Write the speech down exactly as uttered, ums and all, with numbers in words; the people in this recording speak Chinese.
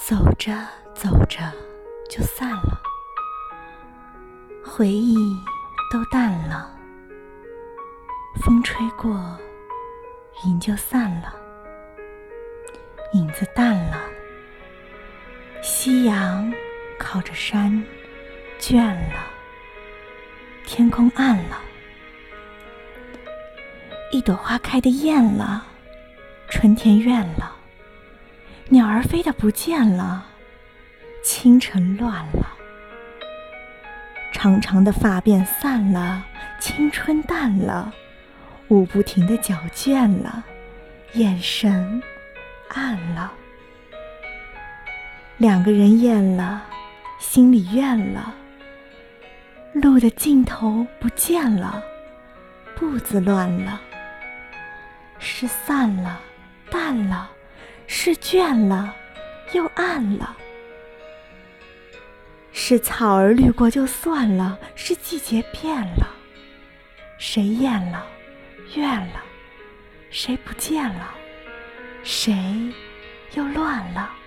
走着走着就散了，回忆都淡了，风吹过，云就散了，影子淡了，夕阳靠着山倦了，天空暗了，一朵花开得艳了，春天怨了，鸟儿飞得不见了，清晨乱了，长长的发辫散了，青春淡了，舞不停的脚倦了，眼神暗了，两个人厌了，心里怨了，路的尽头不见了，步子乱了，是散了，淡了，是倦了，又暗了，是草儿绿过就算了，是季节变了，谁厌了，怨了，谁不见了，谁又乱了。